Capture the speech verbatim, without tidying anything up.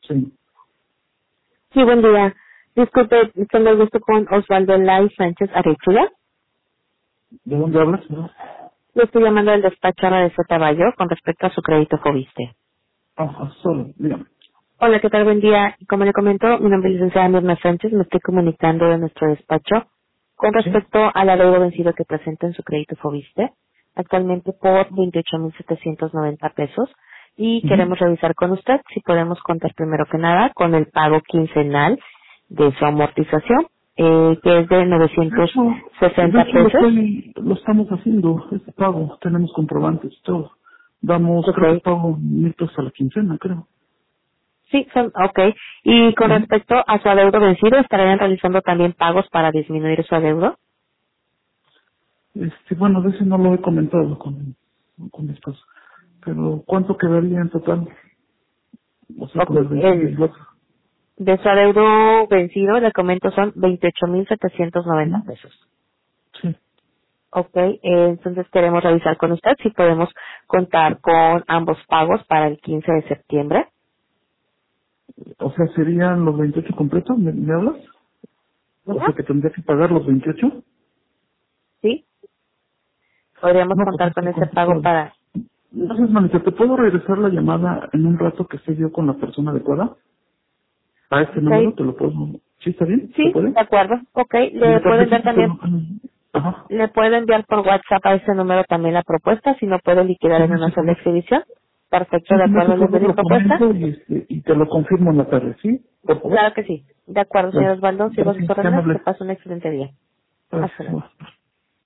Sí. Sí, buen día. Disculpe, tengo el gusto con Osvaldo Lai Sánchez Arechuga. ¿De dónde hablas? ¿No? Le estoy llamando del despacho de Sotabayo con respecto a su crédito Fobiste. Ah, solo, dígame. Hola, ¿qué tal? Buen día. Como le comento, mi nombre es licenciada Mirna Sánchez. Me estoy comunicando de nuestro despacho con Sí. respecto al adeudo vencido que presenta en su crédito Fobiste, actualmente por veintiocho mil setecientos noventa pesos. Y Ujú. queremos revisar con usted si podemos contar primero que nada con el pago quincenal de su amortización, eh, que es de De novecientos hecho, de sesenta hecho lo, pesos. estoy, lo estamos haciendo, este pago, tenemos comprobantes y todo. Damos, creo que Ok. pago mil pesos a la quincena, creo. Sí, son, ok. Y con Ujú. respecto a su adeudo vencido, ¿estarían realizando también pagos para disminuir su adeudo? Este, bueno, de ese no lo he comentado con, con mi esposo. Pero, ¿cuánto quedaría en total? O sea, Ok, con el vencido y el, el otro. de su adeudo vencido, le comento, son veintiocho mil setecientos noventa Ujú. pesos. Sí. Ok, eh, entonces queremos revisar con usted si podemos contar con ambos pagos para el quince de septiembre. O sea, ¿serían los veintiocho completos? ¿Me, me hablas? O sea, Ajá. que tendría que pagar los veintiocho. Sí, podríamos No, pues contar con está ese pago complicado. para... Gracias, manita. ¿Te puedo regresar la llamada en un rato que esté yo con la persona adecuada? A este número Ok, te lo puedo... ¿Sí está bien? ¿Se sí, puede? de acuerdo. Ok, ¿Me le puedo enviar tardecito te también lo... Ajá. Le puedo enviar por WhatsApp a ese número también la propuesta, si no puedo liquidar Sí, en me una hace sola favor. exhibición. Perfecto, Sí, de si me hace acuerdo, le envío favor mi lo propuesta. comento y, este, y te lo confirmo en la tarde, ¿sí? Por favor. Claro que sí. De acuerdo, señor Bueno, Osvaldo, sigo sus gracias, qué órdenes, que amable. pase un excelente día. Hasta luego. Gracias.